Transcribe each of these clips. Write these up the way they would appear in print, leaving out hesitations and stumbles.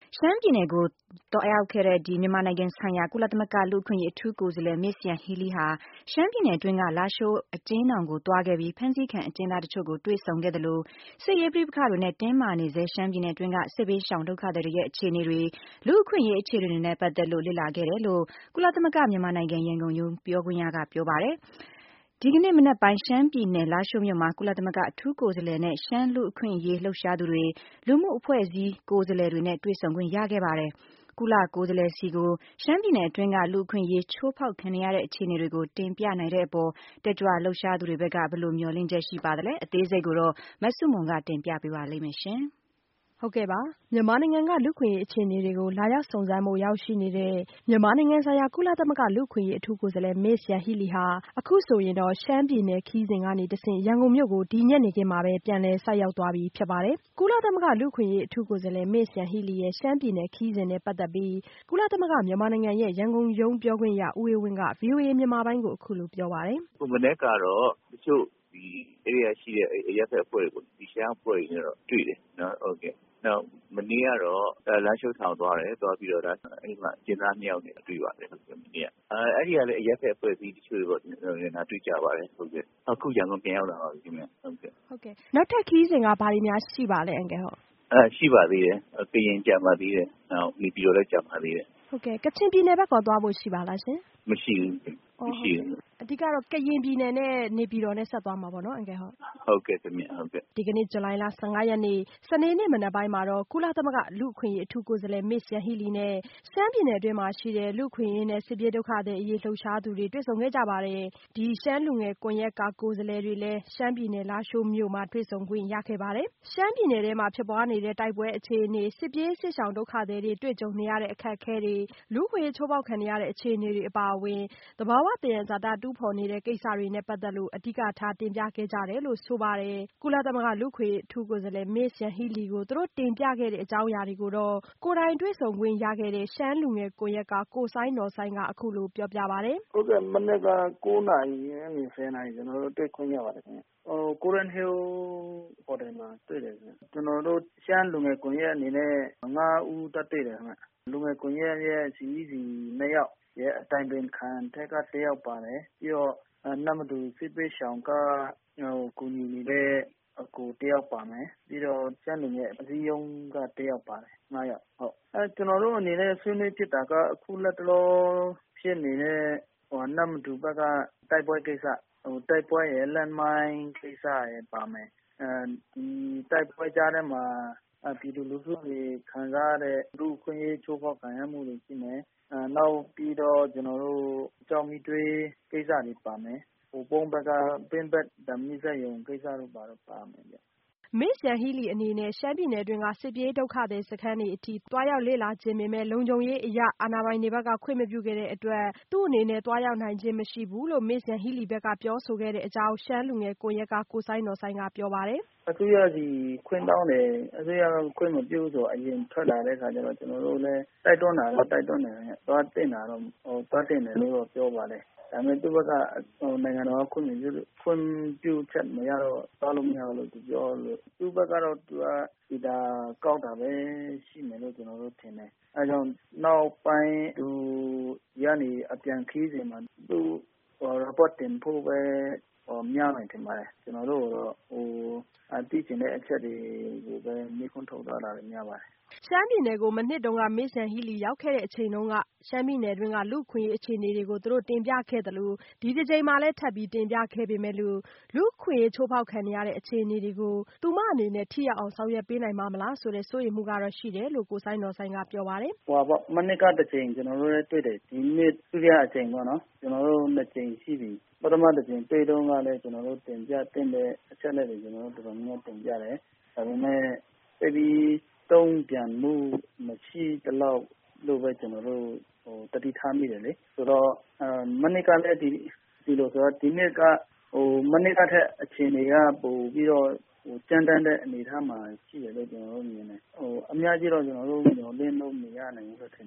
ရှမ်းပြည်နယ်ကိုသွားရောက်ခဲ့တဲ့မြန်မာနိုင်ငံဆိုင်ရာကုလသမဂ္ဂလူ့အခွင့်အရေးအထူးကိုယ်စားလှယ် Ms. Yanghee Lee ဟာရှမ်းပြည်နယ်အတွင်းကလားရှိုးအကျဉ်းထောင်ကိုသွားခဲ့ပြီးဖမ်းဆီးခံအကျဉ်းသားတချို့ကိုတွေ့ဆုံခဲ့သလိုစစ်ရေးပဋိပက္ခတွေနဲ့တင်းမာနေဆဲရှမ်းပြည်နယ်အတွင်းကစစ်ဘေးရှောင်ဒုက္ခသည်တွေရဲ့အခြေအနေတွေလူ့အခွင့်အရေးအခြေအနေတွေနဲ့ပတ်သက်လို့လေ့လာခဲ့တယ်လို့ကုလသမဂ္ဂမြန်မာနိုင်ငံရန်ကုန်ရုံးပြောခွင့်ရကပြောပါတယ်။ ဒီကနေ့မနက်ပိုင်းရှမ်းပြည်နယ်လားရှိုးမြို့မှာကုလသမဂ္ဂအထူးကိုယ်စားလှယ်နဲ့ရှမ်းလူ့အခွင့်အရေးလှုပ်ရှားသူတွေလူမှုအဖွဲ့အစည်းကိုယ်စားလှယ်တွေနဲ့တွေ့ဆုံခွင့်ရခဲ့ပါတယ်။ ကုလကိုယ်စားလှယ်ဆီကိုရှမ်းပြည်နယ်အတွင်းကလူ့အခွင့်အရေးချိုးဖောက်ခံနေရတဲ့အခြေအနေတွေကိုတင်ပြနိုင်တဲ့အပေါ်တက်ကြွလှုပ်ရှားသူတွေဘက်ကဘယ်လိုမျှော်လင့်ချက်ရှိပါသလဲအသေးစိတ်ကိုမဆုမွန်ကတင်ပြပေးပါလိမ့်မယ်ရှင်။ မြန်မာနိုင်ငံကလူ့အခွင့်အရေးအခြေအနေတွေကိုလာရောက်စုံစမ်းဖို့ရောက်ရှိနေတဲ့မြန်မာနိုင်ငံဆိုင်ရာကုလသမဂ္ဂလူ့အခွင့်အရေးအထူးကိုယ်စားလှယ် Ms. Yanghee Lee ဟာအခုဆိုရင်ရှမ်းပြည်နယ်ခရီးစဉ်ကနေတဆင့်ရန်ကုန်မြို့ကိုဒီညနေခင်းမှာပဲပြန်လည်ဆိုက်ရောက်သွားပြီဖြစ်ပါတယ်။ ကုလသမဂ္ဂလူ့အခွင့်အရေးအထူးကိုယ်စားလှယ် Ms. Yanghee Lee ရဲ့ရှမ်းပြည်နယ်ခရီးစဉ်နဲ့ပတ်သက်ပြီးကုလသမဂ္ဂမြန်မာနိုင်ငံရဲ့ရန်ကုန်ရုံးပြောခွင့်ရဦးအေးဝင်းက VOA မြန်မာပိုင်းကိုအခုလိုပြောပါတယ်။ "မနက်ကတော့တချို့အဲဒီကရှိတဲ့အရပ်ဘက်အဖွဲ့တွေရှမ်းအဖွဲ့တွေနဲ့တော့တွေ့တယ်နောက်မနေ့ကတော့လားရှိုးထောင်သွားတယ်သွားပြီးတော့အဲဒီမှာအကျဉ်းသား2ယောက်နဲ့တွေ့ပါတယ်အဲဒီကလည်းအရပ်ဘက်အဖွဲ့အစည်းတချို့တွေလာတွေ့ကြပါတယ်အခုရန်ကုန်ပြန်ရောက်လာပါပြီခင်ဗျ။နောက်ထပ်ခရီးစဉ်ကဘာတွေများရှိပါလဲအန်ကယ်။ရှိပါသေးတယ်ကရင်ကြံပါသေးတယ်နောက်နေပြည်တော်လည်းကြံပါသေးတယ်။ကချင်ပြည်နယ်ဘက်ကောသွားဖို့ရှိပါလားရှင်။မရှိဘူးအဓိကတော့ကရင်ပြည်နယ်နဲ့နေပြည်တော်နဲ့ဆက်သွားမှာပေါ့နော်အန်ကယ်ဟုတ်ကဲ့ခင်ဗျဒီကနေ့ဇူလိုင်လ15ရက်နေ့စနေနေ့မနက်ပိုင်းမှာတော့ကုလသမဂ္ဂလူ့အခွင့်အရေးအထူးကိုယ်စားလှယ် Ms. Yanghee Lee နဲ့ရှမ်းပြည်နယ်အတွင်းမှာရှိတဲ့လူ့အခွင့်အရေးနဲ့စစ်ပြေးဒုက္ခသည်အရေးလှုပ်ရှားသူတွေတွေ့ဆုံခဲ့ကြပါတယ်။ဒီရှမ်းလူငယ်ကွန်ရက်ကကိုယ်စားလှယ်တွေလည်းရှမ်းပြည်နယ်လားရှိုးမြို့မှာတွေ့ဆုံခွင့်ရခဲ့ပါတယ်။ရှမ်းပြည်နယ်ထဲမှာဖြစ်ပွားနေတဲ့တိုက်ပွဲအခြေအနေစစ်ပြေးစစ်ရှောင်ဒုက္ခသည်တွေတွေ့ကြုံနေရတဲ့အခက်အခဲတွေလူ့အခွင့်အရေးချိုးဖောက်ခံနေရတဲ့အခြေအနေတွေအပါအဝင်သဘာဝသယံဇာတတူးဖော်နေတဲ့ကိစ္စတွေနဲ့ပတ်သက်လို့အဓိကထားတင်ပြခဲ့ကြတယ်လို့ဆိုပါတယ်။ကုလသမဂ္ဂလူ့အခွင့်အရေးအထူးကိုယ်စားလှယ် Ms. Yanghee Lee ကိုသူတို့တင်ပြခဲ့တဲ့အကြောင်းအရာတွေကိုတော့ကိုယ်တိုင်တွေ့ဆုံခွင့်ရခဲ့တဲ့ရှမ်းလူငယ်ကွန်ရက်ကကိုစိုင်းနော်စိုင်းကအခုလိုပြောပြပါတယ်။ဟုတ်ကဲ့မနက်က9နာရီကနေ10နာရီကျနော်တို့တွေ့ခွင့်ရပါတယ်ခင်ဗျ။ Golden Hill Hotel မှာတွေ့တယ်ခင်ဗျ။ကျနော်တို့ရှမ်းလူငယ်ကွန်ရက်အနေနဲ့5ဦးတက်တွေ့တယ်ခင်ဗျ။လူငယ်ကွန်ရက်ရဲ့ CEC 2ယောက်ရဲ့အတိုင်ပင်ခံထဲက1ယောက်ပါတယ်။ပြီးတော့နမတူစစ်ဘေးရှောင်ကကူညီနေတဲ့ကို1ယောက်ပါမယ်။ပြီးတော့ရှမ်းလူငယ်အစည်းအရုံးက1ယောက်ပါတယ်5ယောက်ကျနော်တို့အနေနဲ့ဆွေးနွေးဖြစ်တာကအခုလက်တလောဖြစ်နေတဲ့နမတူဘက်ကတိုက်ပွဲကိစ္စတိုက်ပွဲရယ်လက်မိုင်းကိစ္စရယ်ပါမယ်ဒီတိုက်ပွဲကြားထဲမှာပြည်သူလူထုတွေခံစားရတဲ့လူ့အခွင့်အရေးချိုးဖောက်ခံရမှုတွေရှိမယ်နောက်ပြီးတော့ကျနော်တို့ကြောင်မီသွေးကိစ္စတွေပါမယ်ဟိုပုံးဘက်ကပင်းဘက်ဓာမီစက်ရုံကိစ္စတို့ပါမယ်ဗျ Ms. Yanghee Lee အနေနဲ့ရှမ်းပြည်နယ်အတွင်းကစစ်ပြေးဒုက္ခသည်စခန်းတွေအထိသွားရောက်လေ့လာခြင်းပေမဲ့လုံခြုံရေးအရအာဏာပိုင်တွေဘက်ကခွင့်မပြုခဲ့တဲ့အတွက်သူ့အနေနဲ့သွားရောက်နိုင်ခြင်းမရှိဘူးလို့ Ms. Yanghee Lee ဘက်ကပြောဆိုခဲ့တဲ့အကြောင်းရှမ်းလူငယ်ကွန်ရက်ကကိုစိုင်းနော်စိုင်းကပြောပါတယ်။အစိုးရစီခွင့်တောင်းတယ်အစိုးရကခွင့်မပြုဆိုအရင်ထွက်လာတဲ့ခါကျတော့ကျနော်တို့လည်းတိုက်တွန်းတာတော့တိုက်တွန်းတယ်သွားတင်တာတော့သွားတင်တယ်လို့ပြောပါတယ်။ဒါပေမဲ့သူ့ဘက်ကနိုင်ငံတော်ခွင့်ပြုချက်မရတော့သွားလို့မရဘူးလို့သူပြောလို့သူ့ဘက်ကတော့သူကဒီတာကောက်တာပဲရှိမယ်လို့ကျနော်တို့ထင်တယ်။အဲကြောင့်နောက်ပိုင်းသူဒီကနေအပြန်ခီးစဉ်မှာသူ report တင်ဖို့ပဲများမယ်ထင်ပါတယ်။ကျနော်တို့တော့သိချင်တဲ့အချက်တွေကိုပဲမေးခွန်းထုတ်သွားတာများပါတယ်။ရှမ်းပြည်နယ်ကိုမနှစ်တုန်းက Ms. Yanghee Lee ရောက်ခဲ့တဲ့အချိန်တုန်းကရှမ်းပြည်နယ်အတွင်းကလူ့အခွင့်အရေးအခြေအနေတွေကိုသူတို့တင်ပြခဲ့သလိုဒီတစ်ကြိမ်မှာလည်းထပ်ပြီးတင်ပြခဲ့ပေမဲ့လူ့အခွင့်အရေးချိုးဖောက်ခံနေရတဲ့အခြေအနေတွေကိုသူမအနေနဲ့ထိရောက်အောင်ဆောင်ရွက်ပေးနိုင်ပါ့မလားဆိုတဲ့စိုးရိမ်မှုကတော့ရှိတယ်လို့ကိုစိုင်းနော်စိုင်းကပြောပါတယ်။မနှစ်ကတစ်ကြိမ်ကျနော်တို့လည်းတွေ့တယ်ဒီနှစ်ဒုတိယအကြိမ်ပေါ့နော်ကျနော်တို့2ကြိမ်ရှိပြီပထမတစ်ကြိမ်တွေ့တုန်းကလည်းကျနော်တို့တင်ပြတဲ့အချက်လက်တွေကျနော်တို့တော်တော်များများတင်ပြတယ်ဒါပေမဲ့ပြီးတုံ့ပြန်မှုမရှိသလောက်လို့ပဲကျနော်တို့တတိထားမိတယ်လေဆိုတော့မနှစ်ကလည်းဒီလိုဆိုတော့ဒီနှစ်ကမနှစ်ကထက်အခြေအနေကပိုပြီးတော့ကြမ်းတမ်းတဲ့အနေအထားမှာရှိတယ်လို့ကျနော်တို့မြင်တယ်အများကြီးတော့ကျနော်တို့မျှော်လင့်လို့မရနိုင်ဘူးလို့ထင်တယ်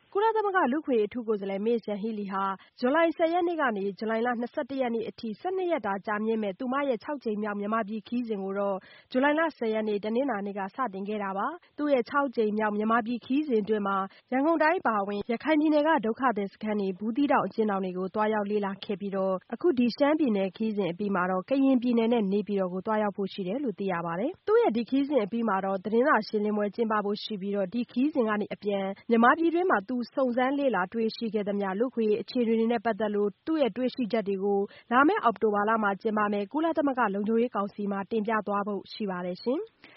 ကုလသမဂ္ဂလူ့အခွင့်အရေးအထူးကိုယ်စားလှယ် Ms. Yanghee Lee ဟာ ဇူလိုင် 10 ရက်နေ့ကနေ ဇူလိုင်လ 21 ရက်နေ့အထိ 12 ရက်တာကြာမြင့်မယ့် သူမရဲ့ 6 ကြိမ်မြောက်မြန်မာပြည်ခရီးစဉ်ကိုတော့ ဇူလိုင်လ 10 ရက်နေ့ တနင်္လာနေ့က စတင်ခဲ့တာပါ။ သူ့ရဲ့ 6 ကြိမ်မြောက်မြန်မာပြည်ခရီးစဉ်အတွင်းမှာ ရန်ကုန်တိုင်းအပါအဝင် ရခိုင်ပြည်နယ်က ဒုက္ခသည်စခန်းတွေ၊ ဘူးသီးတောင်အကျဉ်းထောင်တွေကို သွားရောက်လေ့လာခဲ့ပြီးတော့ အခုဒီရှမ်းပြည်နယ်ခရီးစဉ်အပြီးမှာတော့ ကရင်ပြည်နယ်နဲ့ နေပြည်တော်ကို သွားရောက်ဖို့ရှိတယ်လို့သိရပါတယ်။ သူ့ရဲ့ဒီခရီးစဉ်အပြီးမှာတော့ သတင်းစာရှင်းလင်းပွဲကျင်းပဖို့ရှိပြီးတော့ ဒီခရီးစဉ်ကနေအပြန် မြန်မာပြည်တွင်းမှာသူစုံစမ်းလေ့လာတွေ့ရှိခဲ့သမျှ လူ့အခွင့်အရေးအခြေအနေတွေနဲ့ပတ်သက်လို့ သူ့ရဲ့တွေ့ရှိချက်တွေကို လာမယ့်အောက်တိုဘာလမှာကျင်းပမယ့် ကုလသမဂ္ဂလုံခြုံရေးကောင်စီမှာတင်ပြသွားဖို့ရှိပါတယ်ရှင်။